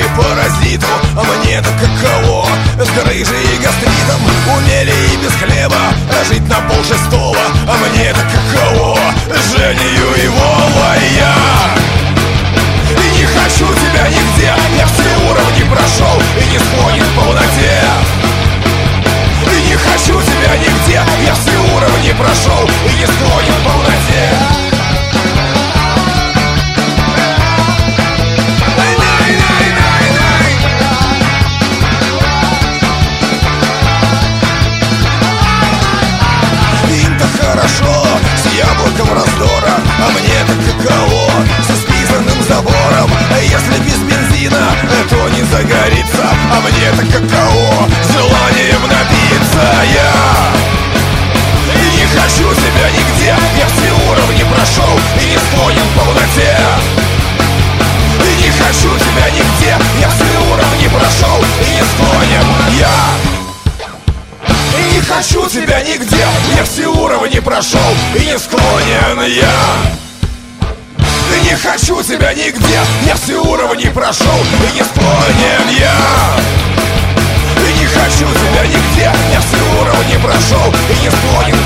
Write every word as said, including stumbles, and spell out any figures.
паразиту, а мне-то каково? С грыжей и гастритом, умели и без хлеба, жить на полшестого, а мне-то каково? С Женею и Вовой я. И не хочу тебя нигде, я все уровни прошел и не склонен в полноте. И не хочу тебя нигде, я все уровни прошел и не склонен в полноте. Им-то хорошо, с яблоком раздора, а мне-то каково? С исписанным забором, а если без бензина, то не загорится, а мне-то каково? С желанием напиться я. И не хочу тебя нигде, я все уровни прошел и не склонен в полноте. И не хочу тебя нигде, я все уровни прошел и не склонен я. И не хочу тебя нигде, я все уровни прошел и не склонен я. И не хочу тебя нигде, я все уровни прошел и не склонен я. И не хочу тебя нигде, я все уровни прошел и не склонен